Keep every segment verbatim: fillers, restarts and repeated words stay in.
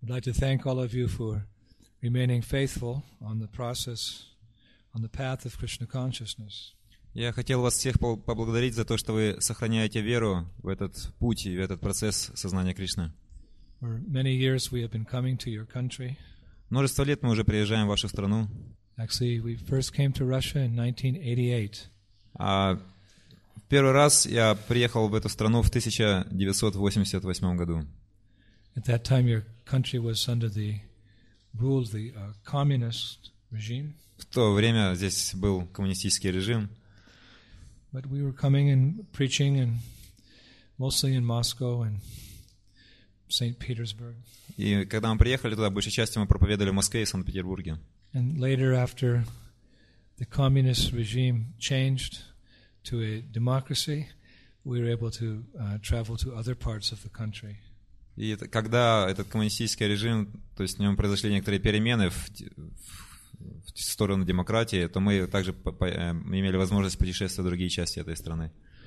I'd like to thank all of you for remaining faithful on the process, on the path of Krishna consciousness. Я хотел вас всех поблагодарить за то, что вы сохраняете веру в этот путь и в этот процесс сознания Кришны. For many years we have been coming to your country. Множество лет мы уже приезжаем в вашу страну. Actually, we first came to Russia in nineteen eighty-eight. А первый раз я приехал в эту страну в тысяча девятьсот восемьдесят восьмом году. At that time, your country was under the rule of the uh, communist regime. В то время здесь был коммунистический режим. But we were coming and preaching, and mostly in Moscow and Saint Petersburg. И когда мы приехали туда, большей частью мы проповедовали в Москве и Санкт-Петербурге. And later, after the communist regime changed to a democracy, we were able to uh, travel to other parts of the country. И это, когда этот коммунистический режим, то есть в нем произошли некоторые перемены в, в, в сторону демократии, то мы также по, по, имели возможность путешествовать в другие части этой страны.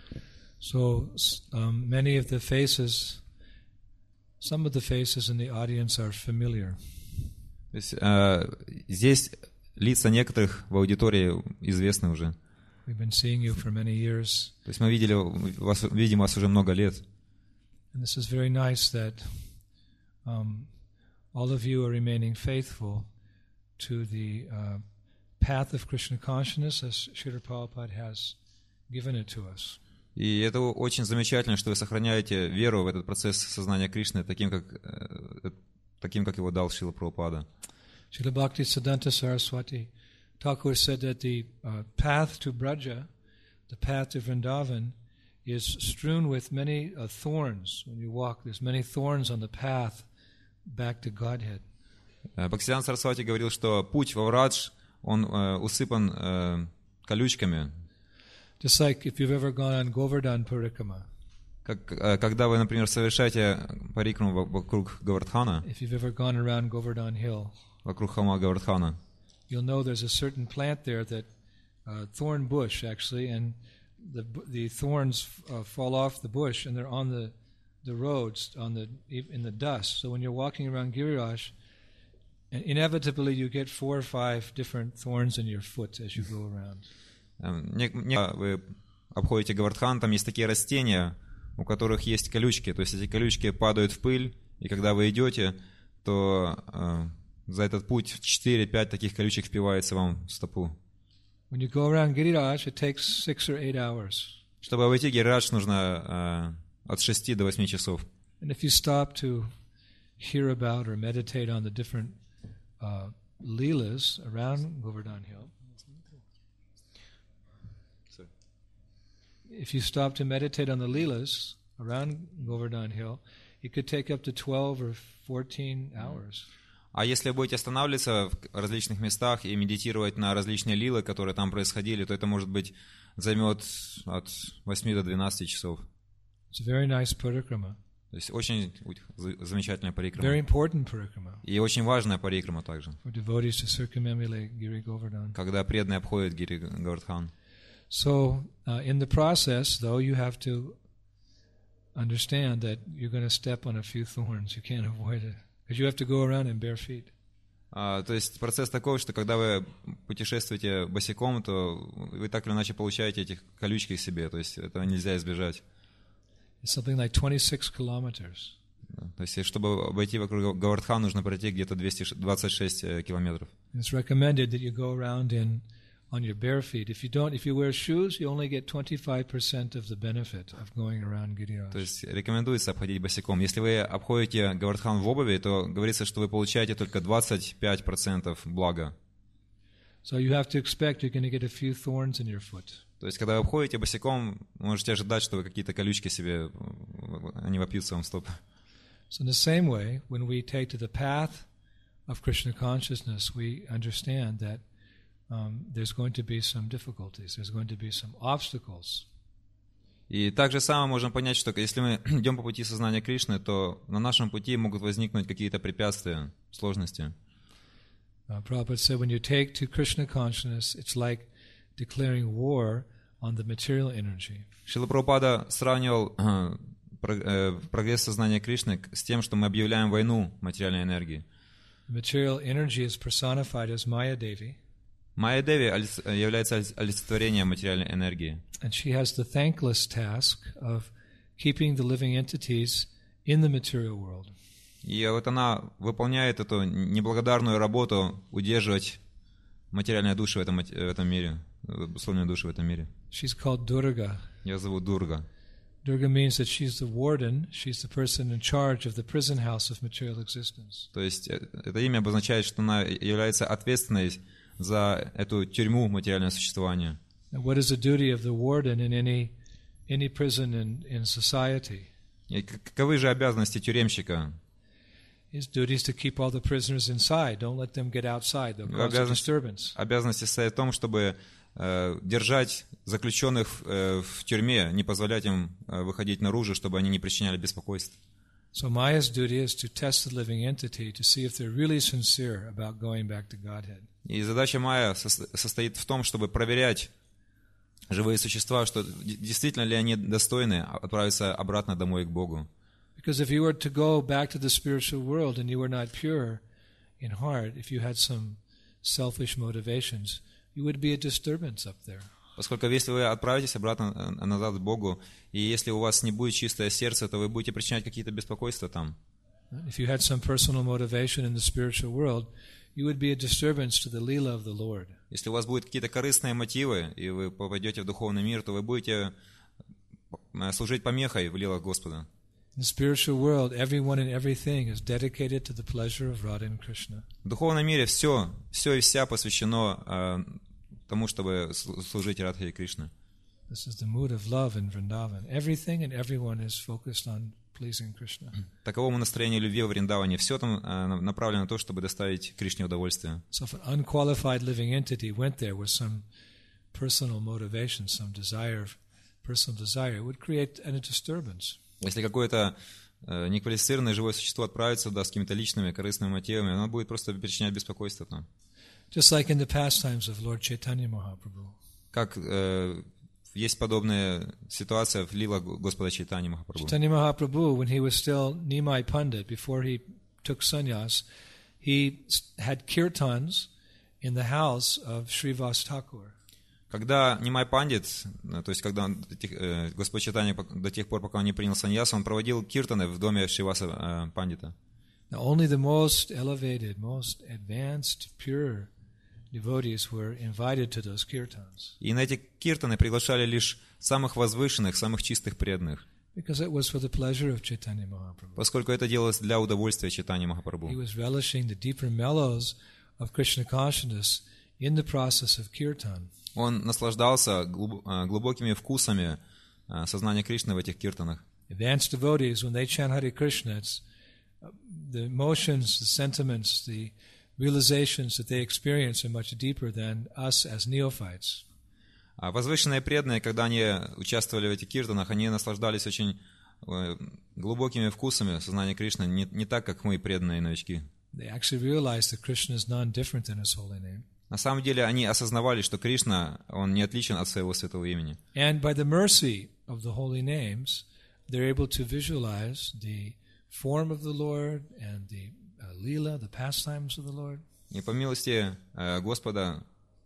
So um, many of the faces, some of the faces in the audience are familiar. То есть э, здесь лица некоторых в аудитории известны уже. We've been seeing you for many years. То есть мы видели вас, видим вас уже много лет. And this is very nice that um, all of you are remaining faithful to the uh, path of Krishna consciousness as Srila Prabhupada has given it to us. И это очень замечательно, что вы сохраняете веру в этот процесс сознания Кришны, таким как, таким, как его дал Шрила Прабхупада. Srila Bhakti Siddhanta Saraswati Thakur said that the uh, path to Braja, the path to Vrindavan, is strewn with many uh, thorns. When you walk, there's many thorns on the path back to Godhead. Бхактисиданта Сарасвати говорил, что путь во Врадж, он э, усыпан э, колючками. Just like if you've ever gone on Govardhan Parikrama. Как, э, когда вы, например, совершаете парикраму вокруг Говардхана, if you've ever gone around Govardhan Hill, вокруг холма Говардхана, you'll know there's a certain plant there that uh, thorn bush actually, and the the thorns uh, fall off the bush and they're on the the roads on the in the dust. So when you're walking around Giriraj, and inevitably you get four or five different thorns in your foot as you go around. Вы обходите Говардхан, там есть такие растения, у которых есть колючки, то есть эти колючки падают в пыль, и когда вы идете, то э, за этот путь четыре-пять таких колючек впивается вам в стопу. When you go around Giriraj, it takes six or eight hours. Чтобы обойти Гирирадж, нужно э, от шести до восьми часов. And if you stop to hear about or meditate on the different uh, leelas around Govardhan Hill, if you stop to meditate on the leelas around Govardhan Hill, it could take up to twelve or fourteen hours. А если будете останавливаться в различных местах и медитировать на различные лилы, которые там происходили, то это, может быть, займет от восьми до двенадцати часов. It's a very nice parikrama. То есть очень замечательная парикрама. Very important parikrama. И очень важная парикрама также. For devotees to circumambulate Giri Govardhan. Когда преданные обходят Гири Говардхан. So, uh, in the process, though, you have to understand that you're going to step on a few thorns. You can't avoid it. Because you have to go around in bare feet. А, то есть процесс такой, что когда вы путешествуете босиком, то вы так или иначе получаете эти колючки к себе, то есть этого нельзя избежать. It's something like twenty-six kilometers. То есть чтобы обойти вокруг Говардхан, нужно пройти где-то двести двадцать шесть километров. It's recommended that you go around in on your bare feet. If you don't, if you wear shoes, you only get twenty-five percent of the benefit of going around Giriraj. То есть рекомендуется обходить босиком. Если вы обходите Говардхан в обуви, то говорится, что вы получаете только двадцать пять процентов блага. So you have to expect you're going to get a few thorns in your foot. То есть когда вы обходите босиком, можете ожидать, что вы какие-то колючки себе, они вопьются вам в стопы. So in the same way, when we take to the path of Krishna consciousness, we understand that Um, there's going to be some difficulties. There's going to be some obstacles. И так же самое можем понять, что если мы идем по пути сознания Кришны, то на нашем пути могут возникнуть какие-то препятствия, сложности. Uh, Prabhupada said, when you take to Krishna consciousness, it's like declaring war on the material energy. Шрила Прабхупада сравнивал э, прогресс сознания Кришны с тем, что мы объявляем войну материальной энергии. Material energy is personified as Maya Devi. Майя Деви является олицетворением материальной энергии. And she has the thankless task of keeping the living entities in the material world. И вот она выполняет эту неблагодарную работу удерживать материальные души в этом, в этом мире, условные души в этом мире. She's called Durga. Ее зовут Дурга. Durga means that she's the warden, she's the person in charge of the prison house of material existence. То есть это имя обозначает, что она является ответственной за эту тюрьму материального существования. And what is the duty of the warden in any any prison in, in society? И каковы же обязанности тюремщика? His duty is to keep all the prisoners inside. Don't let them get outside. They'll cause a disturbance. Обязанность состоит в том, чтобы э, держать заключенных э, в тюрьме, не позволять им э, выходить наружу, чтобы они не причиняли беспокойства. So Maya's duty is to test the living entity to see if they're really sincere about going back to Godhead. И задача Майя состоит в том, чтобы проверять живые существа, что действительно ли они достойны отправиться обратно домой к Богу. Because if you were to go back to the spiritual world and you were not pure in heart, if you had some selfish motivations, you would be a disturbance up there. Поскольку если вы отправитесь обратно назад к Богу, и если у вас не будет чистое сердце, то вы будете причинять какие-то беспокойства там. If you had some personal motivation in the spiritual world, you would be a disturbance to the lila of the Lord. Если у вас будут какие-то корыстные мотивы, и вы попадете в духовный мир, то вы будете служить помехой в лилах Господа. In the spiritual world, everyone and everything is dedicated to the pleasure of Radha and Krishna. В духовном мире все, все и вся посвящено э, тому, чтобы служить Радхе и Кришне. This is the mood of love in Vrindavan. Everything and everyone is focused on pleasing Krishna. Таковому настроению любви в Вриндаване. Все там э, направлено на то, чтобы доставить Кришне удовольствие. So if an unqualified living entity went there with some personal motivation, some desire, personal desire, it would create a disturbance. Если какое-то э, неквалифицированное живое существо отправится туда с какими-то личными корыстными мотивами, оно будет просто причинять беспокойство там. Just like in the pastimes of Lord Chaitanya Mahaprabhu. Как э, есть подобная ситуация в лилах Господа Чайтаньи Махапрабху. Chaitanya Mahaprabhu, when he was still Nimai Pandit, before he took sannyas, he had kirtans in the house of Srivas Thakur. Когда Нимай Пандит, то есть когда он, э, Господь Чайтанья до тех пор, пока он не принял саньясу, он проводил киртаны в доме Шриваса э, Пандита. Now, only the most elevated, most advanced, pure devotees were invited to those kirtans. И на эти киртаны приглашали лишь самых возвышенных, самых чистых преданных. Because it was for the pleasure of Chaitanya Mahaprabhu. Поскольку это делалось для удовольствия Чайтаньи Махапрабху. He was relishing the deeper mellows of Krishna consciousness in the process of kirtan. Он наслаждался глубокими вкусами сознания Кришны в этих киртанах. Advanced devotees, when they chant Hare Krishna, it's the emotions, the sentiments, the realizations that they experience are much deeper than us as neophytes. А возвышенные преданные, когда они участвовали в этих киртанах, они наслаждались очень глубокими вкусами сознания Кришны, не, не так, как мы, преданные новички. They actually realized that Krishna is non-different than His holy name. На самом деле они осознавали, что Кришна, он не отличен от своего святого имени. And by the mercy of the holy names, they're able to visualize the form of the Lord and the uh, lila, the pastimes of the Lord. И по милости э, Господа,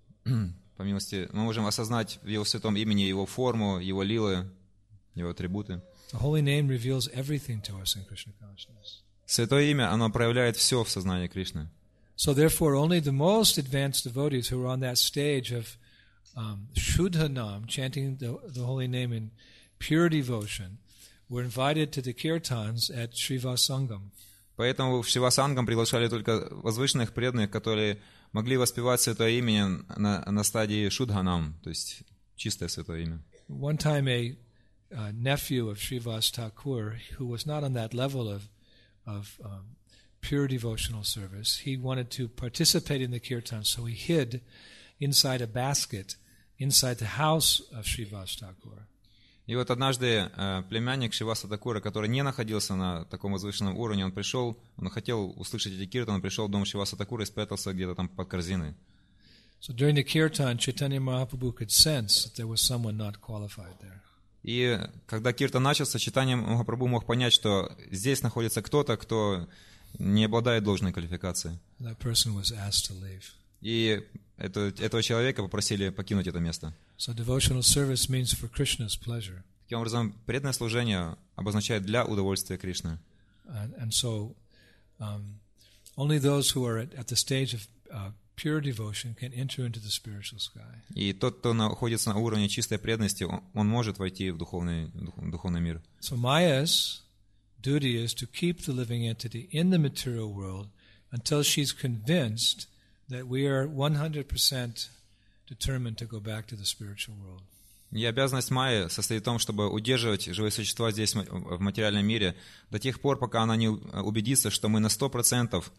по милости, мы можем осознать в Его святом имени Его форму, Его лилы, Его атрибуты. The holy name reveals everything to us in Krishna consciousness. Святое имя, оно проявляет все в сознании Кришны. So therefore, only the most advanced devotees who are on that stage of um, Shuddha Nam, chanting the, the holy name in pure devotion, were invited to the kirtans at Srivasangam. Поэтому в Шривасангам приглашали только возвышенных преданных, которые могли воспевать святое имя на, на стадии Шудханам, то есть чистое святое имя. One time a uh, nephew of Srivas Thakur, who was not on that level of, of um, pure devotional service, he wanted to participate in the kirtan, so he hid inside a basket inside the house of Srivas Thakur. И вот однажды э, племянник Шриваса Такура, который не находился на таком возвышенном уровне, он пришел, он хотел услышать эти киртаны, он пришел в дом Шриваса Такура и спрятался где-то там под корзиной. So during the kirtan, Chaitanya Mahaprabhu could sense that there was someone not qualified there. И когда киртан начался, читанием Махапрабху мог понять, что здесь находится кто-то, кто не обладает должной квалификацией. That person was asked to leave. И это, этого человека попросили покинуть это место. So devotional service means for Krishna's pleasure. Таким образом, преданное служение обозначает для удовольствия Кришны. And, and so um, only those who are at, at the stage of uh, pure devotion can enter into the spiritual sky. И тот, кто находится на уровне чистой преданности, он, он может войти в духовный, дух, духовный мир. So Maya's duty is to keep the living entity in the material world until she's convinced that we are one hundred percent determined to go back to the spiritual world. И обязанность Майи состоит в том, чтобы удерживать живые существа здесь, в материальном мире, до тех пор, пока она не убедится, что мы на сто процентов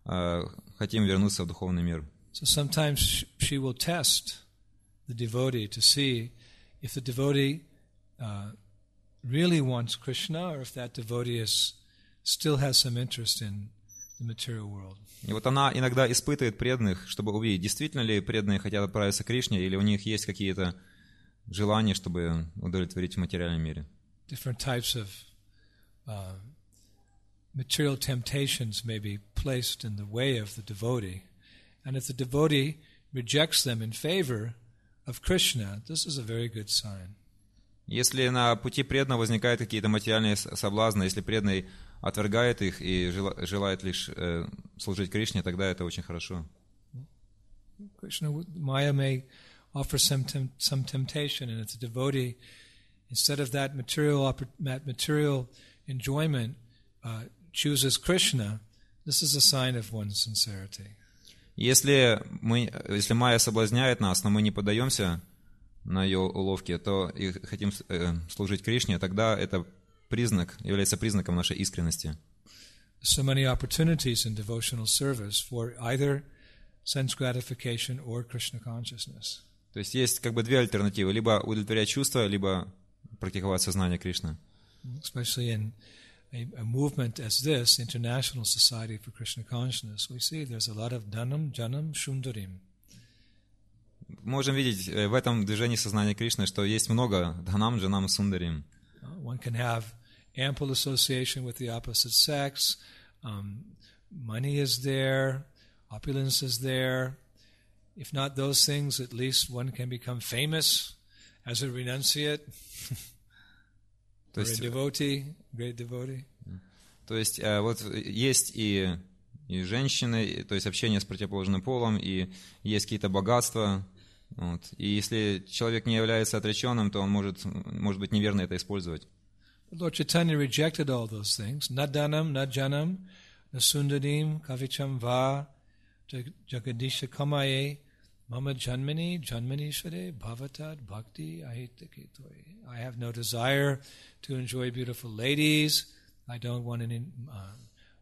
хотим вернуться в духовный мир. So sometimes she will test the devotee to see if the devotee uh, really wants Krishna or if that devotee is, still has some interest in the material world. И вот она иногда испытывает преданных, чтобы увидеть, действительно ли преданные хотят отправиться к Кришне, или у них есть какие-то желания, чтобы удовлетворить в материальном мире. Different types of uh, material temptations may be placed in the way of the devotee. And if the devotee rejects them in favor of Krishna, this is a very good sign. Если на пути преданного возникают какие-то материальные соблазны, если преданный отвергает их и желает лишь э, служить Кришне, тогда это очень хорошо. Krishna, Maya may offer some tem- some temptation, and if the devotee, instead of that material that material enjoyment, uh, chooses Krishna, this is a sign of one's sincerity. Если мы, если Майя соблазняет нас, но мы не поддаемся на ее уловки, то и хотим э, служить Кришне, тогда это признак, является признаком нашей искренности. So many opportunities in devotional service for either sense gratification or Krishna consciousness. То есть есть как бы две альтернативы: либо удовлетворять чувства, либо практиковать сознание Кришны. Especially in a, a movement as this, International Society for Krishna Consciousness, we see there's a lot of dhanam, janam, shundarim. Можем видеть в этом движении сознания Кришны, что есть много дханам, джанам, сундарим. One can have ample association with the opposite sex. Um, money is there. Opulence is there. If not those things, at least one can become famous as a renunciate or a devotee, great devotee. То есть вот есть и, и женщины, то есть общение с противоположным полом, и есть какие-то богатства. Вот. И если человек не является отреченным, то он может, может быть неверно это использовать. Lord Chaitanya rejected all those things. Na dhanam, na janam, na sundarim, kavicham va, jagadisha kamaye, mama janmani, janmani shade, bhavatat, bhakti, ahitakitoi. I have no desire to enjoy beautiful ladies. I don't want any uh,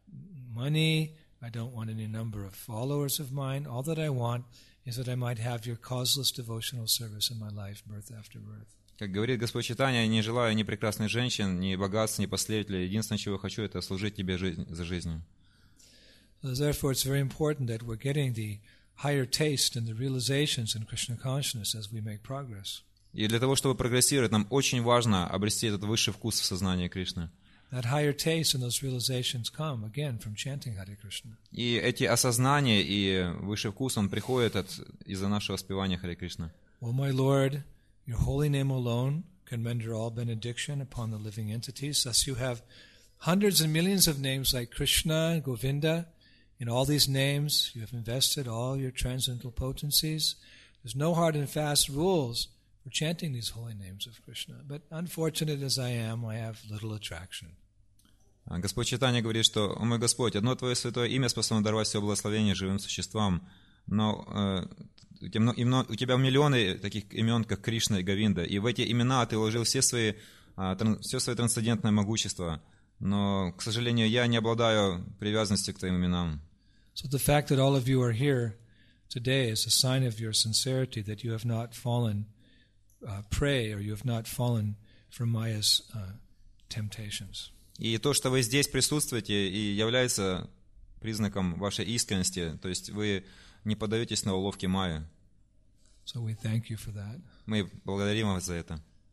money. I don't want any number of followers of mine. All that I want is that I might have your causeless devotional service in my life, birth after birth. Как говорит Господь Чайтанья, я не желаю ни прекрасных женщин, ни богатств, ни последователей. Единственное, чего хочу, это служить тебе жизнь, за жизнью. Therefore, it's very important that we're getting the higher taste and the realizations in Krishna consciousness as we make progress. И для того, чтобы прогрессировать, нам очень важно обрести этот высший вкус в сознании Кришны. That higher taste and those realizations come again from chanting Hare Krishna. И эти осознания и высший вкус, он приходит от, из-за нашего спевания Харе Кришна. O my Lord, your holy name alone can render all benediction upon the living entities. Thus you have hundreds and millions of names like Krishna, Govinda. In all these names you have invested all your transcendental potencies. There's no hard and fast rules for chanting these holy names of Krishna. But unfortunate as I am, I have little attraction. Господь Чайтанья говорит, что, «О мой Господь, одно Твое святое имя способно даровать все благословение живым существам, но э, у Тебя миллионы таких имен, как Кришна и Говинда, и в эти имена Ты вложил все свои, э, тран, все свое трансцендентное могущество, но, к сожалению, я не обладаю привязанностью к Твоим именам». So the fact that all of you are here today is a sign of your sincerity, that you have not fallen uh, prey, or you have not fallen from Maya's uh, temptations. И то, что вы здесь присутствуете, и является признаком вашей искренности, то есть вы не поддаетесь на уловки Майи. So we thank you for that. Мы благодарим вас за это.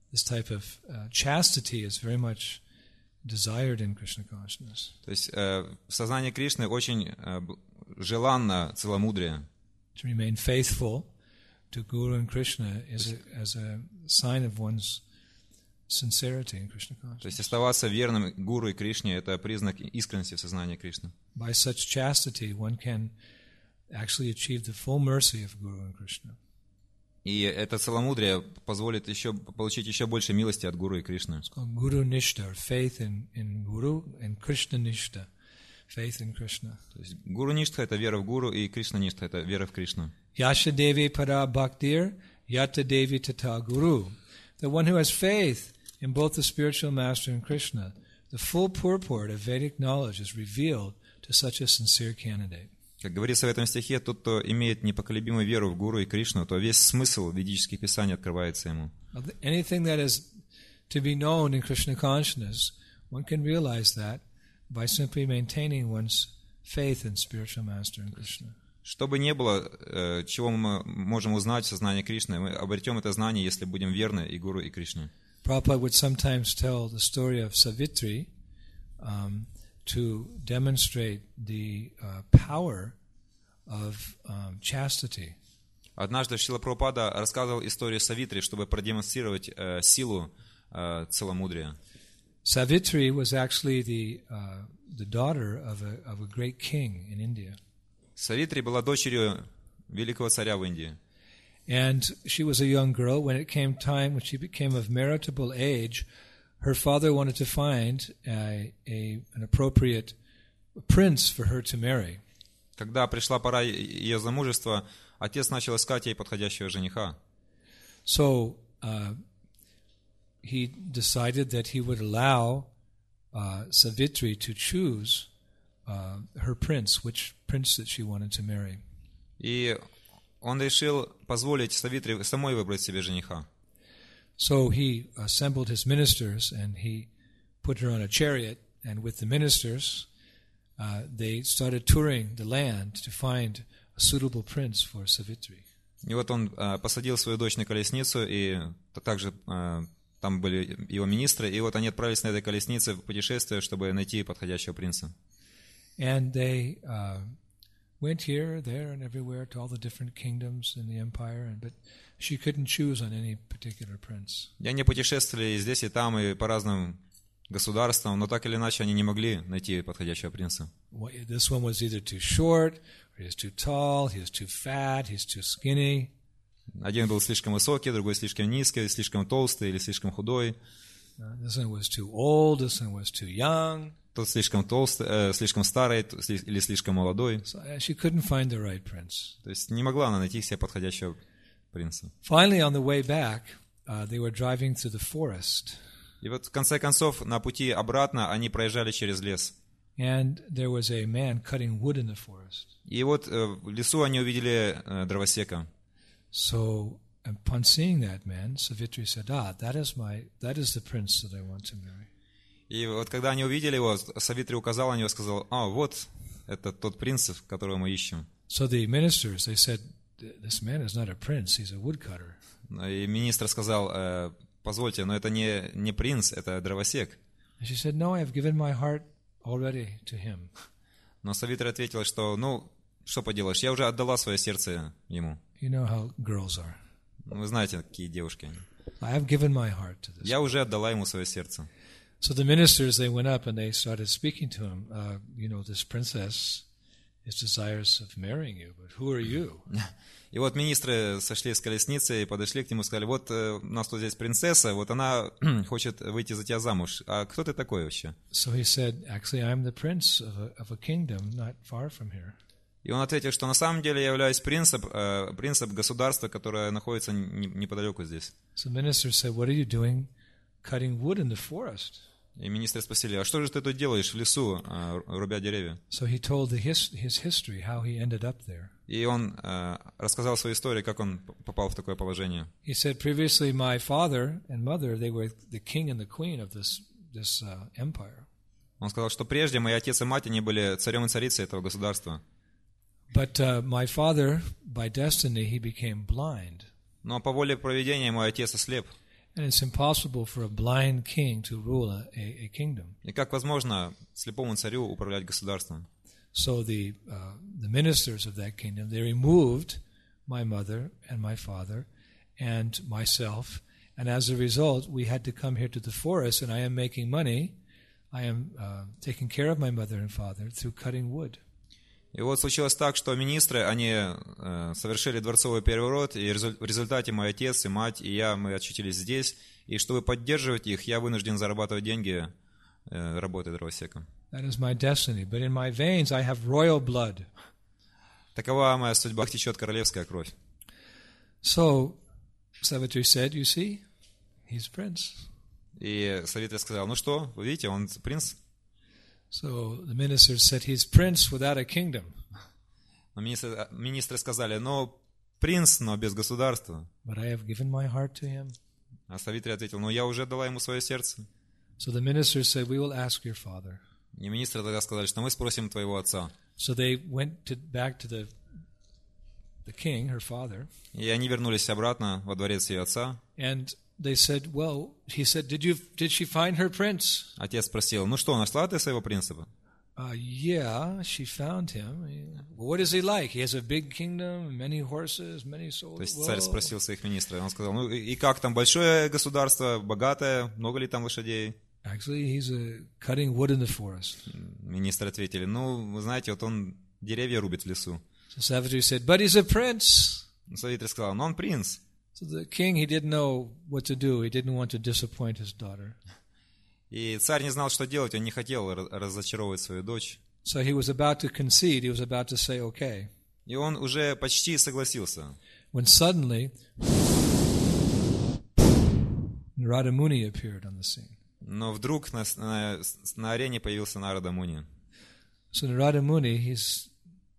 this type of uh, chastity is very much desired in Krishna consciousness. То есть э, в сознании Кришны очень э, желанно целомудрие. To remain faithful to Guru and Krishna is a, as a sign of one's sincerity in Krishna consciousness. То есть оставаться верным Гуру и Кришне — это признак искренности в сознании Кришны. By such chastity, one can actually achieve the full mercy of Guru and Krishna. И это целомудрие позволит еще получить еще больше милости от Гуру и Кришны. It's called Guru Nishta, or faith in, in Guru, and Krishna Nishta, faith in Krishna. То есть Гуру Ништха — это вера в Гуру, и Кришна Ништха — это вера в Кришну. Yasha Devi Para Bhaktir, Yata Devi Tata Guru. The one who has faith in both the spiritual master and Krishna, the full purport of Vedic knowledge is revealed to such a sincere candidate. Как говорится в этом стихе, тот, кто имеет непоколебимую веру в Гуру и Кришну, то весь смысл ведических писаний открывается ему. Anything that is to be known in Krishna consciousness, one can realize that by simply maintaining one's faith in spiritual master and Krishna. Что бы ни было, чего мы можем узнать в сознании Кришны, мы обретем это знание, если будем верны и Гуру, и Кришне. Prabhupada would sometimes tell the story of Savitri um, to demonstrate the uh, power of um, chastity. Однажды Шрила Прабхупада рассказывал историю Савитри, чтобы продемонстрировать э, силу э, целомудрия. Savitri was actually the uh, the daughter of a of a great king in India. Савитри была дочерью великого царя в Индии. And she was a young girl. When it came time, when she became of meritable age, her father wanted to find a, a, an appropriate prince for her to marry. Когда пришла пора ее замужества, отец начал искать ей подходящего жениха. So uh, he decided that he would allow uh, Savitri to choose uh, her prince, which prince that she wanted to marry. И он решил позволить Савитри самой выбрать себе жениха. So he assembled his ministers and he put her on a chariot, and with the ministers, uh, they started touring the land to find a suitable prince for Savitri. И вот он uh, посадил свою дочь на колесницу, и также uh, там были его министры, и вот они отправились на этой колеснице в путешествие, чтобы найти подходящего принца. And they uh, went here, there, and everywhere to all the different kingdoms in the empire, and, but she couldn't choose on any particular prince. И они путешествовали и здесь, и там, и по разным государствам, но так или иначе они не могли найти подходящего принца. This one was either too short, or he was too tall, he was too fat, he's too skinny. Один был слишком высокий, другой слишком низкий, слишком толстый или слишком худой. Uh, this one was too old, this one was too young. Тот слишком толстый, э, слишком старый или слишком молодой. So she couldn't find the right prince. То есть не могла она найти себе подходящего принца. Finally, on the way back, uh, they were driving through the forest. И вот в конце концов на пути обратно они проезжали через лес. And there was a man cutting wood in the forest. И вот э, в лесу они увидели э, дровосека. So upon seeing that man, Savitri said, "Ah, that is my, that is the prince that I want to marry." И вот когда они увидели его, Савитри указал на него и сказал: «А, вот, это тот принц, которого мы ищем». So the ministers, they said, "This man is not a prince; he's a woodcutter." И министр сказал: э, «Позвольте, но это не не принц, это дровосек». And she said, "No, I have given my heart already to him." Но Савитри ответила, что, ну, что поделаешь, я уже отдала свое сердце ему. You know how girls are. Вы знаете, какие девушки они. I have given my heart to this. Я уже отдала ему свое сердце. So the ministers, they went up and they started speaking to him. Uh, you know, this princess is desirous of marrying you, but who are you? И вот министры сошли с колесницы и подошли к нему и сказали: вот у нас тут здесь принцесса, вот она хочет выйти за тебя замуж. А кто ты такой вообще? So he said, actually, I'm the prince of a, of a kingdom not far from here. И он ответил, что на самом деле я являюсь принцем, э, принцем государства, которое находится неподалеку здесь. So the minister said, what are you doing cutting wood in the forest? И министры спросили: а что же ты тут делаешь в лесу, э, рубя деревья? So he told the his, his history, how he ended up there. И он э, рассказал свою историю, как он попал в такое положение. He said, previously my father and mother, they were the king and the queen of this, this uh, empire. Он сказал, что прежде мои отец и мать, они были царем и царицей этого государства. But uh, my father, by destiny, he became blind. Но по воле провидения мой отец ослеп. And it's impossible for a blind king to rule a, a, a kingdom. И как возможно слепому царю управлять государством? So the uh, the ministers of that kingdom, they removed my mother and my father and myself, and as a result, we had to come here to the forest, and I am making money. I am uh, taking care of my mother and father through cutting wood. И вот случилось так, что министры, они э, совершили дворцовый переворот, и резу- в результате мой отец и мать, и я, мы очутились здесь, и чтобы поддерживать их, я вынужден зарабатывать деньги, э, работая дровосеком. That is my destiny, but in my veins I have royal blood. Такова моя судьба, течет королевская кровь. So, Savitri said, you see, he's prince. И Савитри сказал, ну что, вы видите, он принц. So the ministers said, he's prince without a kingdom. Но министры, министры сказали, ну, принц, но без государства. But I have given my heart to him. А Савитри ответил, ну, я уже дала ему свое сердце. So the ministers said, we will ask your father. И министры тогда сказали, что мы спросим твоего отца. So they went to, back to the, the king, her father. И они вернулись обратно во дворец ее отца. And they said, well, he said, did you did she find her prince? Отец спросил, ну что, нашла ты своего принца? Uh, yeah, she found him. Well, what is he like? He has a big kingdom, many horses, many То soldiers. есть царь спросил своих министров, он сказал, ну и как там, большое государство, богатое, много ли там лошадей? Actually, he's uh, cutting wood in the forest. Министры ответили, ну, вы знаете, вот он деревья рубит в лесу. So Savitri said, but he's a prince. Савитри сказал, ну он принц. So the king, he didn't know what to do. He didn't want to disappoint his daughter. И царь не знал, что делать, он не хотел разочаровывать свою дочь. So he was about to concede. He was about to say, okay. И он уже почти согласился. When suddenly, Narada Muni appeared on the scene. Но вдруг на, на, на арене появился Нарада Муни. So Narada Muni, he's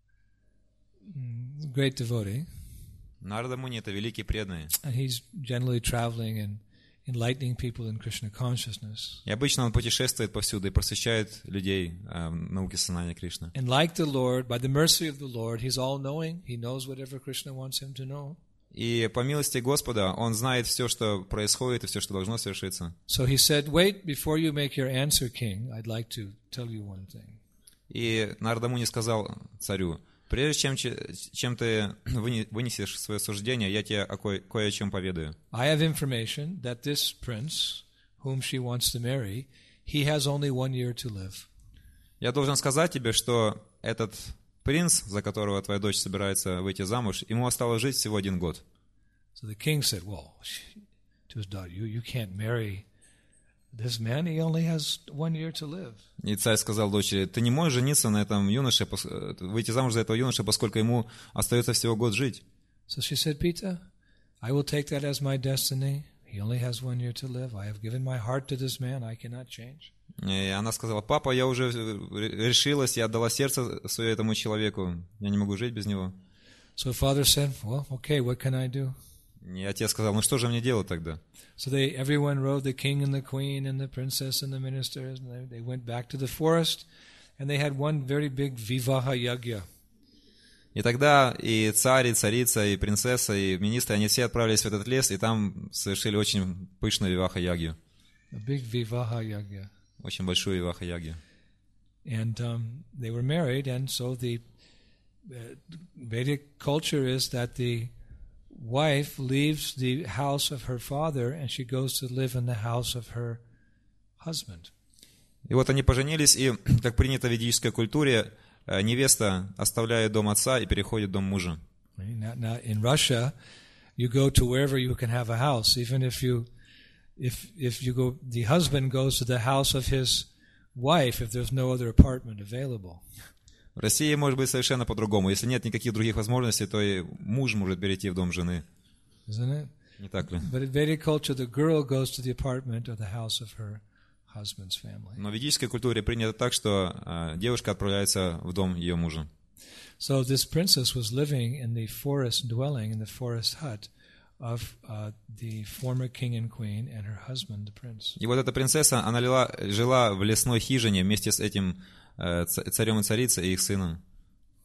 a great devotee. Нарада Муни — это великий преданный. And he's generally traveling and enlightening people in Krishna consciousness. И обычно он путешествует повсюду и просвещает людей в науке сознания Кришны. And like the Lord, by the mercy of the Lord, he's all-knowing. He knows whatever Krishna wants him to know. И по милости Господа он знает все, что происходит, и все, что должно совершиться. So he said, wait, before you make your answer, king, I'd like to tell you one thing. И Нарада Муни сказал царю, прежде чем, чем ты вынесешь свое суждение, я тебе о кое, кое о чем поведаю. I have information that this prince, whom she wants to marry, he has only one year to live. Я должен сказать тебе, что этот принц, за которого твоя дочь собирается выйти замуж, ему осталось жить всего один год. So the king said, well, to his daughter, you, you can't marry this man, he only has one year to live. И царь сказал дочери, ты не можешь жениться на этом юноше, выйти замуж за этого юноша, поскольку ему остается всего год жить. So she said, Pita, I will take that as my destiny. He only has one year to live. I have given my heart to this man. I cannot change. И она сказала, папа, я уже решилась, я отдала сердце свое этому человеку, я не могу жить без него. So father said, well, okay, what can I do? И отец сказал, ну что же мне делать тогда? So they, everyone rode, the king and the queen and the princess and the ministers, and they, they went back to the forest, and they had one very big vivaha yagya. И тогда и царь, и царица, и принцесса, и министры, они все отправились в этот лес, и там совершили очень пышную виваха-ягью. A big vivaha yagya. Очень большую виваха-ягью. And um, they were married, and so the uh, Vedic culture is that the wife leaves the house of her father and she goes to live in the house of her husband. И вот они поженились, и, как принято в ведической культуре, невеста оставляет дом отца и переходит в дом мужа. Now, now in Russia, you go to wherever you can have a house, even if you, if if you go, the husband goes to the house of his wife if there's no other apartment available. В России может быть совершенно по-другому. Если нет никаких других возможностей, то и муж может перейти в дом жены. Isn't it? Не так ли? But in Vedic culture, the girl goes to the apartment or the house of her husband's family. Но в ведической культуре принято так, что э, девушка отправляется в дом ее мужа. So this princess was living in the forest dwelling, in the forest hut of uh, the former king and queen and her husband, the prince. И вот эта принцесса, она лила, жила в лесной хижине вместе с этим э, царем и царицей и их сыном.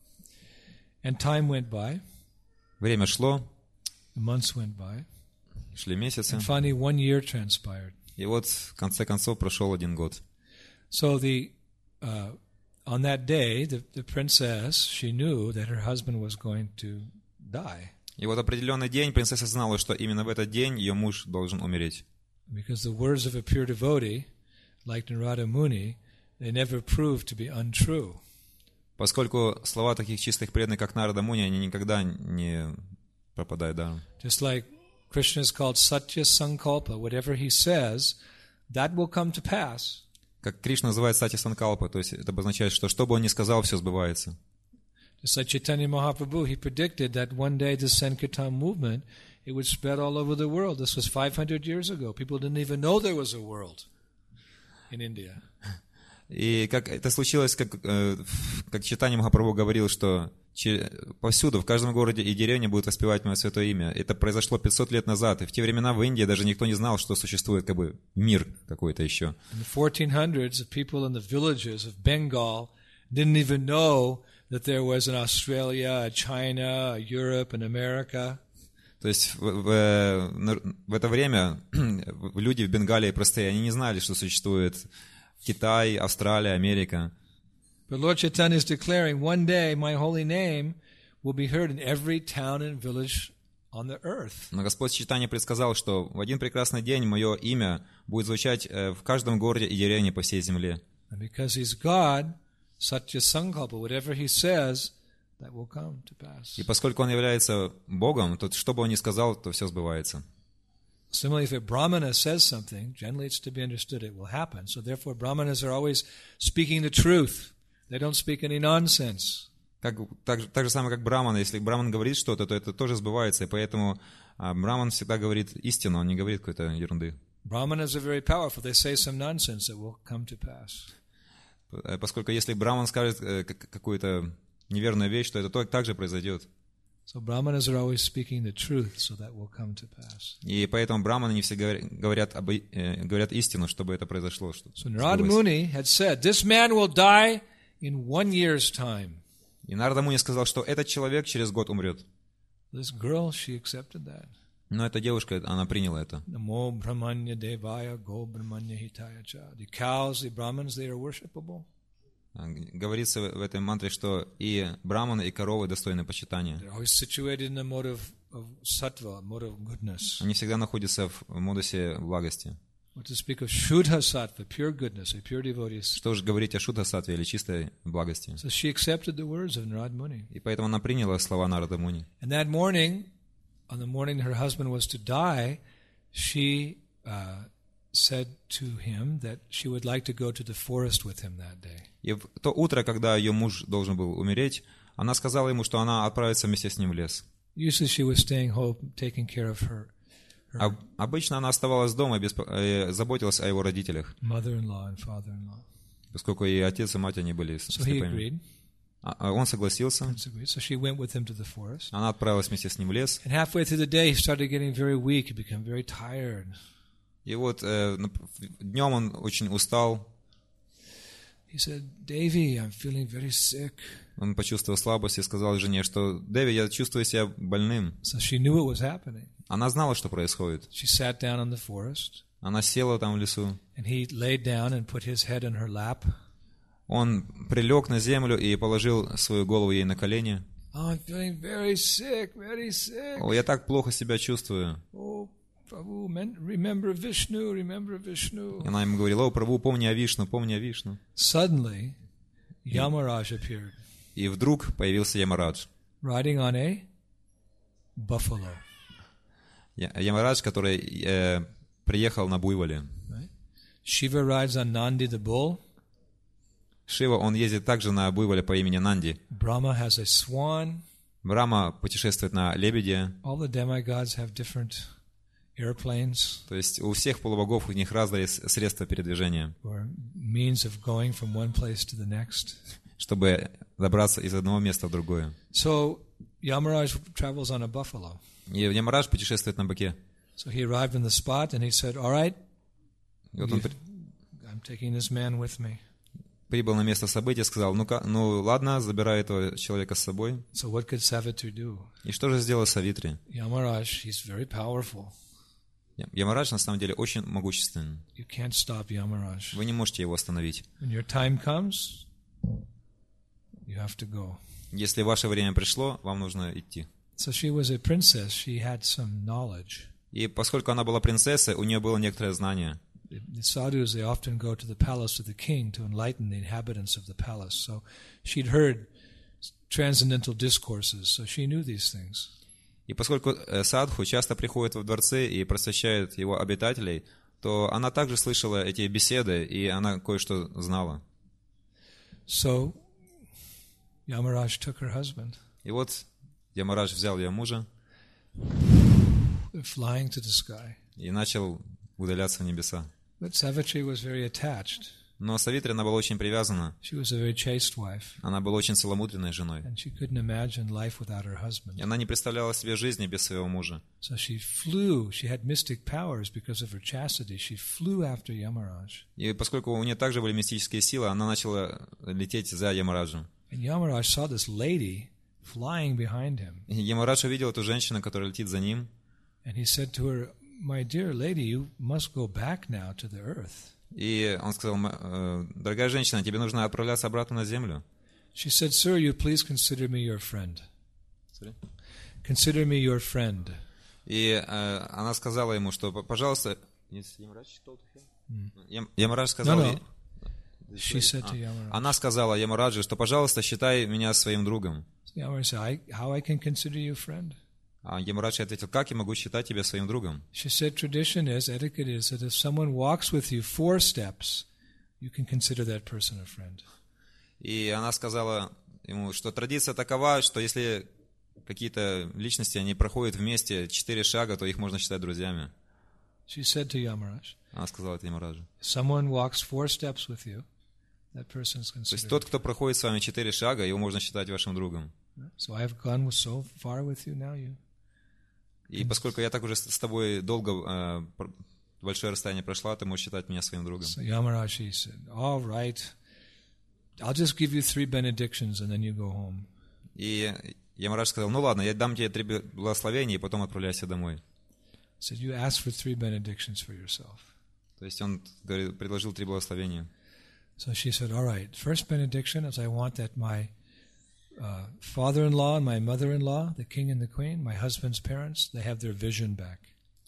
And time went by. Время шло, Months went by. шли месяцы. And finally, one year transpired. И вот в конце концов прошел один год. So the uh, on that day, the, the princess, she knew that her husband was going to die. И вот определенный день принцесса знала, что именно в этот день ее муж должен умереть. Because the words of a pure devotee, like Narada Muni, they never proved to be untrue. Поскольку слова таких чистых преданных, как Нарада Муни, они никогда не пропадают даром. Just like Krishna is called Satya Sankalpa, whatever he says, that will come to pass. Как Кришна называет Сати Санкалпа, то есть это обозначает, что что бы он ни сказал, все сбывается. Just like Chaitanya Mahaprabhu, he predicted that one day the Sankirtan movement, it would spread all over the world. This was five hundred years ago. People didn't even know there was a world in India. И как это случилось, как, как Чайтанья Махапрабху говорил, что повсюду, в каждом городе и деревне будут воспевать мое святое имя. Это произошло пятьсот лет назад, и в те времена в Индии даже никто не знал, что существует как бы мир какой-то еще. In the fourteen hundreds, the people in the villages of Bengal didn't even know that there was an Australia, a China, a Europe, and America. То есть в, в, в это время люди в Бенгалии простые, они не знали, что существует Китай, Австралия, Америка. But Lord Chaitanya is declaring, one day my holy name will be heard in every town and village on the earth. Но Господь Чайтанья предсказал, что в один прекрасный день мое имя будет звучать в каждом городе и деревне по всей земле. And because he's God, Satya Sankalpa, whatever he says, that will come to pass. И поскольку он является Богом, то что бы он ни сказал, то все сбывается. Similarly, if a Brahmana says something, generally it's to be understood it will happen. So therefore, Brahmanas are always speaking the truth. They don't speak any nonsense. Как, так, так же самое, как Браман. Если Браман говорит что-то, то это тоже сбывается. И поэтому а, Браман всегда говорит истину, он не говорит какой-то ерунды. Brahmanas are very powerful. They say some nonsense that will come to pass. Поскольку если Браман скажет какую-то неверную вещь, то это также произойдет. So Brahmanas are always speaking the truth, so that will come to pass. И поэтому браманы не все говорят, об, э, говорят истину, чтобы это произошло. So Narada Muni had said, this man will die in one year's time. И Нарада Муни сказал, что этот человек через год умрет. This girl, she accepted that. Но эта девушка, она приняла это. Namo Brahmanya Devaya Go Brahmanya Hitaya Cha. The cows, the Brahmins, they are worshipable. Говорится в этой мантре, что и браманы, и коровы достойны почитания. Они всегда находятся в модусе благости. Что уж говорить о шудха-саттве или чистой благости. И поэтому она приняла слова Нарада Муни. On the morning her husband was to die, she uh, said to him that she would like to go to the forest with him that day. И в то утро, когда ее муж должен был умереть, она сказала ему, что она отправится вместе с ним в лес. Usually she was staying home, taking care of her. her а, обычно она оставалась дома и э, заботилась о его родителях. Mother-in-law and father-in-law. Поскольку и отец, и мать, они были so слепыми. А он согласился. So she went with him to the forest. Она отправилась вместе с ним в лес. And halfway through the day, he started getting very weak. He became very tired. И вот э, днем он очень устал. He said, Devi, I'm feeling very sick. Он почувствовал слабость и сказал жене, что Деви, я чувствую себя больным. So she knew what was happening. Она знала, что происходит. She sat down in the forest. Она села там в лесу. And he laid down and put his head in her lap. Он прилег на землю и положил свою голову ей на колени. Oh, I'm feeling very sick, very sick. О, я так плохо себя чувствую. Oh, Prabhu, remember Vishnu, remember Vishnu. И она ему говорила: о, Прабху, помни о Вишну, помни о Вишну. Suddenly, Yamaraj appeared. И вдруг появился Ямарадж. Riding on a buffalo. Ямарадж, который э, приехал на буйволе. Right? Shiva rides on Nandi the bull. Шива, он ездит также на буйволе по имени Нанди. Brahma has a swan. Брахма путешествует на лебеде. All the demigods have different airplanes. То есть у всех полубогов у них разные средства передвижения. Or means of going from one place to the next. Чтобы добраться из одного места в другое. So Yamaraj travels on a buffalo. И Ямарадж путешествует на быке. So he arrived in the spot and he said, "All right, вот он I'm taking this man with me." Прибыл на место события, сказал: ну-ка, ну ладно, забирай этого человека с собой. So what could Savitri do? И что же сделал Савитри? Yamaraj, he's very powerful. Ямарадж на самом деле очень могущественен. You can't stop Yamaraj. Вы не можете его остановить. When your time comes, you have to go. Если ваше время пришло, вам нужно идти. So she was a princess. She had some knowledge. И поскольку она была принцессой, у нее было некоторое знание. The, the sadhus, they often go to the palace of the king to enlighten the inhabitants of the palace. So she'd heard transcendental discourses, so she knew these things. И поскольку садху часто приходит во дворцы и просвещает его обитателей, то она также слышала эти беседы, и она кое-что знала. So Yamaraj took her husband. И вот Ямарадж взял ее мужа Flying to the sky. и начал удаляться в небеса. But Savitri was very attached. Но Савитри, она была очень привязана. She was a very chaste wife. Она была очень целомудренной женой. And she couldn't imagine life without her husband. И она не представляла себе жизни без своего мужа. So she flew. She had mystic powers because of her chastity. She flew after Yamaraj. И поскольку у нее также были мистические силы, она начала лететь за Ямараджем. And Yamaraj saw this lady flying behind him. И Ямарадж увидел эту женщину, которая летит за ним. And he said to her, "My dear lady, you must go back now to the earth." И он сказал: дорогая женщина, тебе нужно отправляться обратно на землю. She said, "Sir, you please consider me your friend. Sorry? Consider me your friend." И uh, она сказала ему, что, пожалуйста... Mm. Ямарадж сказал... No, no. She said to Yamaraj. Она сказала Ямараджу, что, пожалуйста, считай меня своим другом. Yamaraj said, "How I can consider you friend?" А Ямарадж ответил: как я могу считать тебя своим другом? She said, tradition is, etiquette is, that if someone walks with you four steps, you can consider that person a friend. И она сказала ему, что традиция такова, что если какие-то личности, они проходят вместе четыре шага, то их можно считать друзьями. She said to Yamaraj, она сказала это Ямараджу. Someone walks four steps with you, that person is considered. То есть тот, кто проходит с вами четыре шага, его можно считать вашим другом. So I have gone so far with you, now you. И поскольку я так уже с тобой долго, э, большое расстояние прошла, ты можешь считать меня своим другом. So Yamaraj, he said, all right, I'll just give you three benedictions and then you go home. И Ямарадж сказал: ну ладно, я дам тебе три благословения и потом отправляйся домой. Said, you asked for three benedictions for yourself. То есть он предложил три благословения. So she said, all right, first benediction is I want that my Uh, father-in-law and my mother-in-law, the king and the queen, my husband's parents, they have their vision back.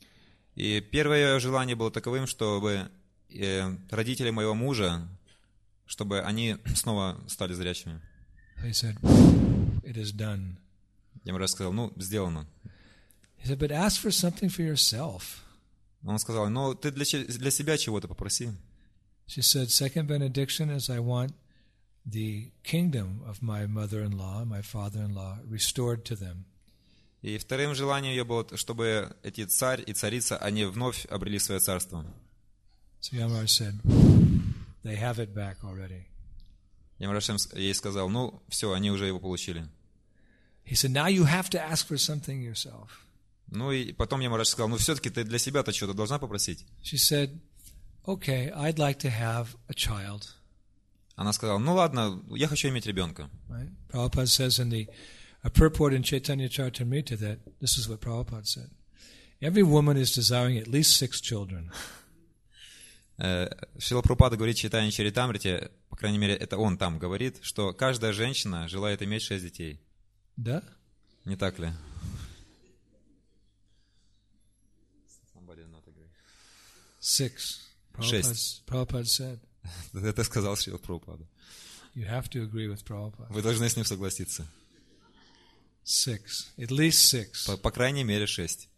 И первое желание было таковым, чтобы э, родители моего мужа, чтобы они снова стали зрячими. He said, it is done. Ямарадж сказал: ну, сделано. He said, but ask for something for yourself. Он сказал: ну, ты для, для себя чего-то попроси. She said, second benediction is I want the kingdom of my mother-in-law, my father-in-law, restored to them. И вторым желанием ее было, чтобы эти царь и царица, они вновь обрели свое царство. So Yamaraj said, they have it back already. Ямарадж ей сказал: ну, все, они уже его получили. He said, now you have to ask for something yourself. Ну и потом Ямарадж сказал: ну, все-таки ты для себя-то что-то должна попросить. She said, okay, I'd like to have a child. Она сказала: ну ладно, я хочу иметь ребенка. Right? Prabhupada says in the a purport in Chaitanya Charitamrita that this is what Prabhupada said. Every woman is desiring at least six children. Шрила Прабхупада говорит в Чайтанья Чаритамрите, по крайней мере, это он там говорит, что каждая женщина желает иметь шесть детей. Да? Не так ли? Six. Шесть. Prabhupada said. Это сказал Шрила Прабхупада. You have to agree with Prabhupada. Вы должны с ним согласиться. Six. At least six. По, по крайней мере, шесть.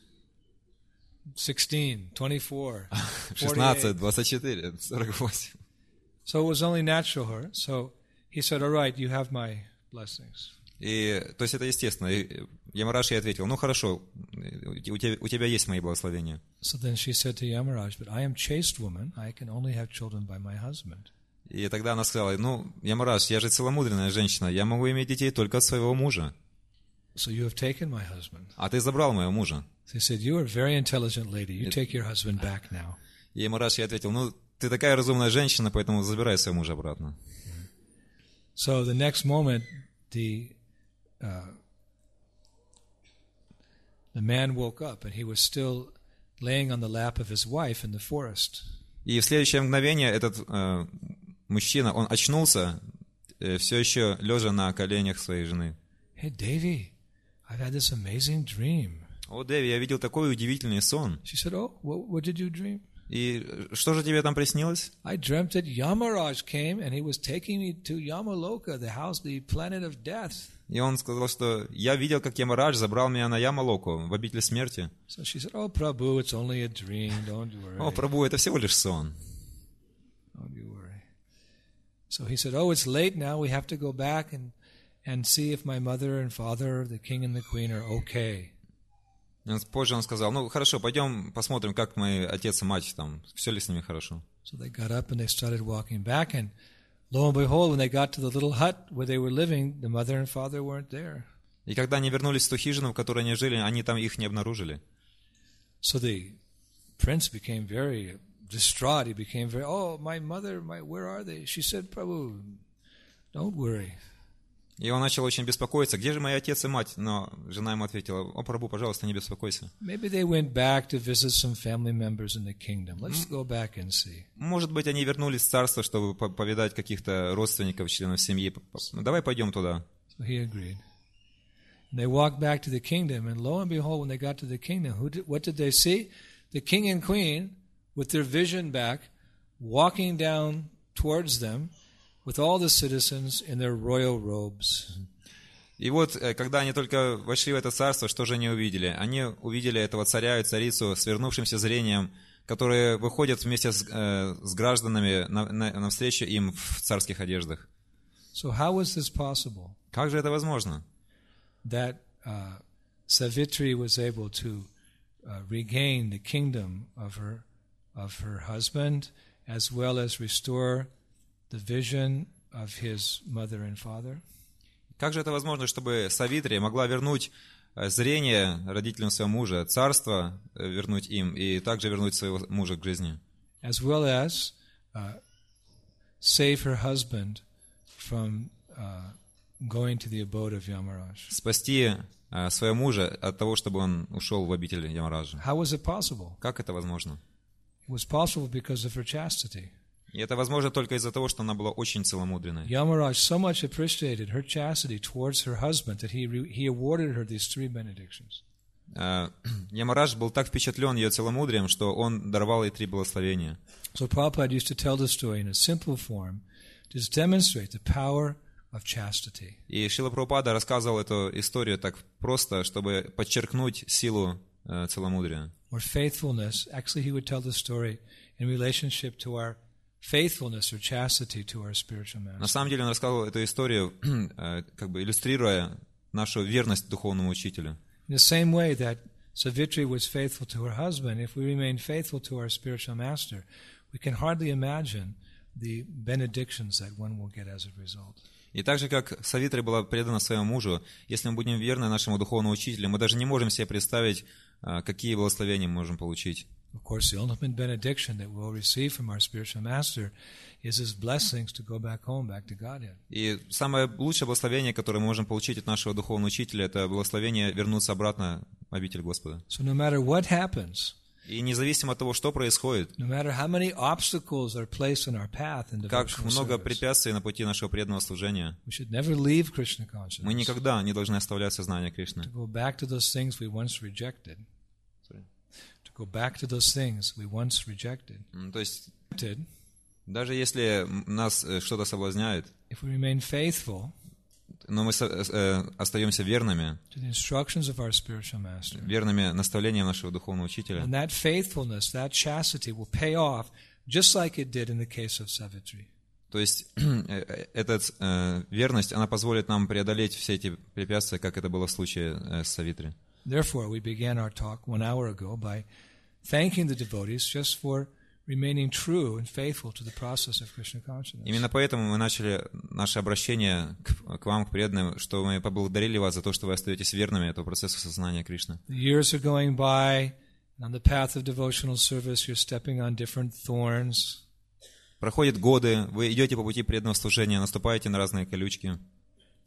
Sixteen, twenty-four, шестнадцать, двадцать четыре, сорок восемь. So it was only natural her. So he said, all right, you have my blessings. И, то есть это естественно. И Ямарадж ей ответил: ну хорошо, у тебя, у тебя есть мои благословения. So then she said to Yamaraj, but I am chaste woman. I can only have children by my husband. И тогда она сказала: ну, Ямарадж, я же целомудренная женщина, я могу иметь детей только от своего мужа. So you have taken my husband. А ты забрал моего мужа. So he said, you are a very intelligent lady. You take your husband back now. И Ямарадж ей ответил: ну, ты такая разумная женщина, поэтому забирай своего мужа обратно. So the next moment, the uh, the man woke up, and he was still laying on the lap of his wife in the forest. И в следующее мгновение этот э, мужчина, он очнулся, э, все еще лежа на коленях своей жены. Hey, Davy, I've had this amazing dream. О, Дэви, я видел такой удивительный сон. She said, oh, what, what did you dream? И что же тебе там приснилось? I dreamt that Yamaraj came and he was taking me to Yamaloka, the house, the planet of death. И он сказал, что я видел, как Ямарадж забрал меня на Ямалоку, в обитель смерти. So she said, oh, Prabhu, it's only a dream, don't worry. О, Прабху, это всего лишь сон. Don't you worry. So he said, oh, it's late now, we have to go back and, and see if my mother and father, the king and the queen, are okay. Позже он сказал, ну хорошо, пойдем посмотрим, как мои отец и мать там, все ли с ними хорошо. So they got up and they started walking back, and lo and behold, when they got to the little hut where they were living, the mother and father weren't there. И когда они вернулись в ту хижину, в которой они жили, они там их не обнаружили. So the prince became very distraught. He became very, oh, my mother, my, where are they? She said, Prabhu, don't worry. И он начал очень беспокоиться, где же мои отец и мать? Но жена ему ответила, о, Прабху, пожалуйста, не беспокойся. Maybe they went back to visit some family members in the kingdom. Let's go back and see. Может быть, они вернулись в царство, чтобы повидать каких-то родственников, членов семьи. Ну, давай пойдем туда. So he agreed. And they walked back to the kingdom, and lo and behold, when they got to the kingdom, who did, what did they see? The king and queen, with their vision back, walking down towards them, with all the citizens in their royal robes. И вот, когда они только вошли в это царство, что же они увидели? Они увидели этого царя и царицу с вернувшимся зрением, которые выходят вместе с, э, с гражданами на, на, навстречу им в царских одеждах. So how was this possible? Как же это возможно? That uh, Savitri was able to uh, regain the kingdom of her of her husband, as well as restore the vision of his mother and father? Как же это возможно, чтобы Савитри могла вернуть зрение родителям своего мужа, царство вернуть им и также вернуть своего мужа к жизни? As well as uh, save her husband from uh, going to the abode of Yamaraj. Спасти uh, своего мужа от того, чтобы он ушел в обитель Ямараджа. How was it possible? Как это возможно? It was possible because of her chastity. И это возможно только из-за того, что она была очень целомудренной. Yamaraj so much appreciated her chastity towards her husband that he he awarded her these three benedictions. Ямарадж был так впечатлен ее целомудрием, что он даровал ей три благословения. So Prabhupada used to tell the story in a simple form to demonstrate the power of chastity. И Шрила Прабхупада рассказывал эту историю так просто, чтобы подчеркнуть силу э, целомудрия. Or faithfulness. Actually, he would tell the story in relationship to our faithfulness or chastity to our spiritual master. На самом деле он рассказывал эту историю, э, как бы иллюстрируя нашу верность духовному учителю. In the same way that Savitri was faithful to her husband, if we remain faithful to our spiritual master, we can hardly imagine the benedictions that one will get as a result. И так же, как Савитри была предана своему мужу, если мы будем верны нашему духовному учителю, мы даже не можем себе представить, какие благословения мы можем получить. Of course, the ultimate benediction that we'll receive from our spiritual master is his blessings to go back home, back to Godhead. И самое лучшее благословение, которое мы можем получить от нашего духовного учителя, это благословение вернуться обратно в обитель Господа. So no matter what happens, и независимо от того, что происходит, no matter how many obstacles are placed on our path in как devotional много service, препятствий на пути нашего преданного служения, we should never leave Krishna consciousness. мы никогда не должны оставлять сознание Кришны. To go back to those things we once rejected. Sorry. To go back to those things we once rejected. То есть, Rejected. даже если нас что-то соблазняет, If we remain faithful но мы э, остаемся верными, to the instructions of our spiritual master, верными наставлениям нашего духовного учителя, and that faithfulness, that chastity will pay off just like it did in the case of Savitri. то есть эта э, верность, она позволит нам преодолеть все эти препятствия, как это было в случае э, с Савитри. Therefore, we began our talk one hour ago by thanking the devotees just for remaining true and faithful to the process of Krishna consciousness. Именно поэтому мы начали наше обращение к, к вам, к преданным, что мы поблагодарили вас за то, что вы остаетесь верными этому процессу сознания Кришны. The years are going by, and on the path of devotional service, you're stepping on different thorns. Проходят годы, вы идете по пути преданного служения, наступаете на разные колючки.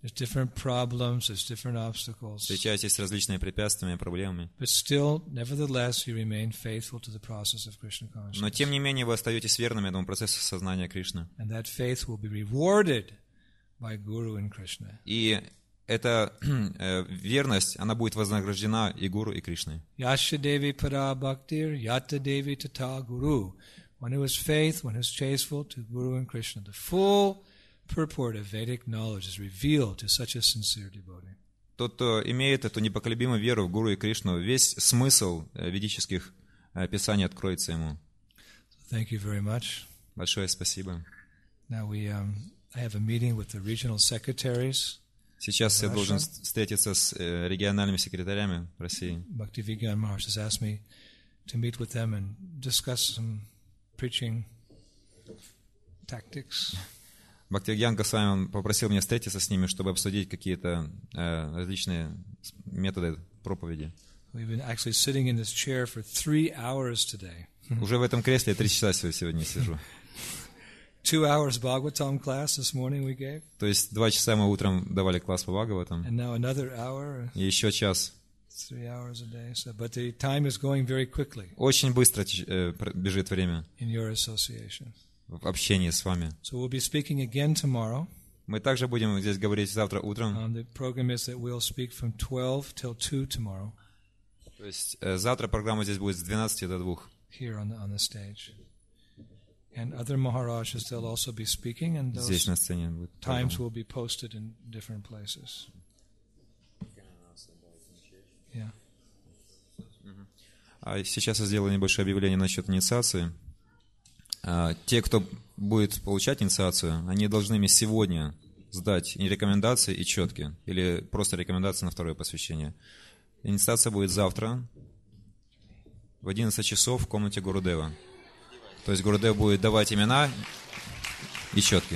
There's different problems, there's different obstacles. Встречаетесь с различными препятствиями, проблемами. But still, nevertheless, you remain faithful to the process of Krishna consciousness. Но тем не менее вы остаетесь верными этому процессу сознания Кришны. And that faith will be rewarded by Guru and Krishna. И эта э, верность, она будет вознаграждена и Гуру, и Кришной. Yasha Devi Pada Bhaktir, Yata Devi Tata Guru. One who has faith, one who is chasteful to Guru and Krishna. The full purport of Vedic knowledge is revealed to such a sincere devotee. Тот, кто имеет эту непоколебимую веру в Гуру и Кришну, весь смысл ведических писаний откроется ему. Thank you very much. Большое спасибо. Now we, um, I have a meeting with the regional secretaries. Сейчас я должен встретиться с региональными секретарями России. Bhaktivinoda Maharaj has asked me to meet with them and discuss some preaching tactics. Бхактивinoda Госвами попросил меня встретиться с ними, чтобы обсудить какие-то э, различные методы проповеди. We've been actually sitting in this chair for three hours today. Уже в этом кресле три часа сегодня сижу. Two hours Bhagavatam class this morning we gave. То есть два часа мы утром давали класс по Бхагаватам. And now another hour. И еще час. Three hours a day. So, but the time is going very quickly. Очень быстро э, бежит время. In your association. В общении с вами. So we'll be speaking again tomorrow. Мы также будем здесь говорить завтра утром. Um, the program is that we'll speak from twelve till two tomorrow. То есть э, завтра программа здесь будет с двенадцати до двух. Here on the on the stage. And other Maharajas, they'll also be speaking, and those здесь на сцене будет times will be posted in different places. Yeah. А сейчас я сделаю небольшое объявление насчет инициации. Те, кто будет получать инициацию, они должны мне сегодня сдать и рекомендации, и четки, или просто рекомендации на второе посвящение. Инициация будет завтра в одиннадцать часов в комнате Гурудева. То есть Гурудев будет давать имена и четки.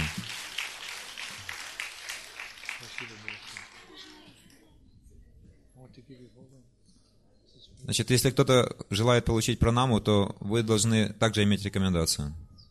Значит, если кто-то желает получить пранаму, то вы должны также иметь рекомендацию.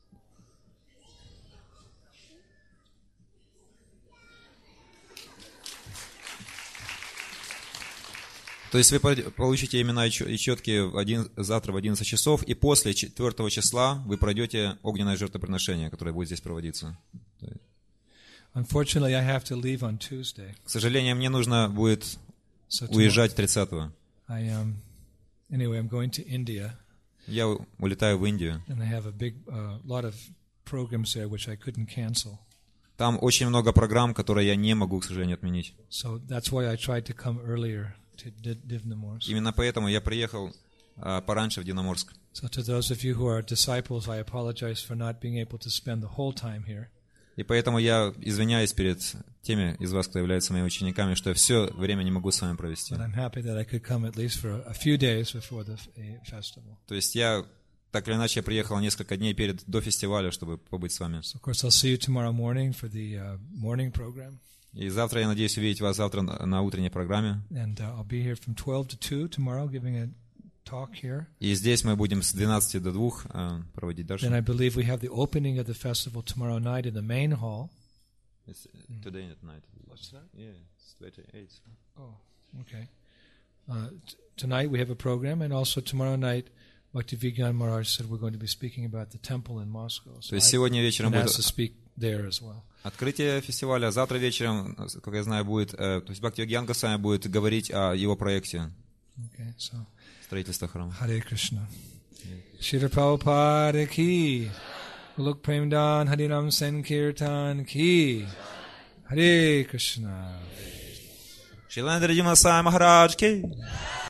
То есть вы получите имена и четки в один, завтра в одиннадцать часов, и после четвёртого числа вы пройдете огненное жертвоприношение, которое будет здесь проводиться. Unfortunately, I have to leave on Tuesday. К сожалению, мне нужно будет So уезжать тридцатого. I um, anyway, I'm going to India. Я улетаю в Индию. And I have a big uh, lot of programs there which I couldn't cancel. Там очень много программ, которые я не могу, к сожалению, отменить. So that's why I tried to come earlier to Divnomorsk. Именно поэтому я приехал uh, пораньше в Дивноморск. So to those of you who are disciples, I apologize for not being able to spend the whole time here. И поэтому я извиняюсь перед теми из вас, кто является моими учениками, что я все время не могу с вами провести. But I'm happy that I could come at least for a few days before the festival. То есть я так или иначе приехал несколько дней перед до фестиваля, чтобы побыть с вами. So of course I'll see you tomorrow morning for the uh, morning program. И завтра я надеюсь увидеть вас завтра на, на утренней программе. And uh, I'll be here from twelve to two tomorrow, giving a talk here. И здесь мы будем с двенадцати до двух uh, проводить дальше. Then I believe we have the opening of the festival tomorrow night in the main hall. It's today at night. What's that? Yeah, it's twenty-eighth. Oh, okay. Uh, t- tonight we have a program, and also tomorrow night, Bhaktivinoda Maharaj said we're going to be speaking about the temple in Moscow. So То есть сегодня вечером I'm будет asked to speak there as well. открытие фестиваля. Завтра вечером, как я знаю, будет, э, то есть Бхактивinoda Госвами будет говорить о его проекте. Okay, so Строительство храма. Hare Krishna. Shri Prabhupada ki. Look Premdan Harinam Sankirtan ki. Hare Krishna. Шрилендра Димаса Махарадж ки.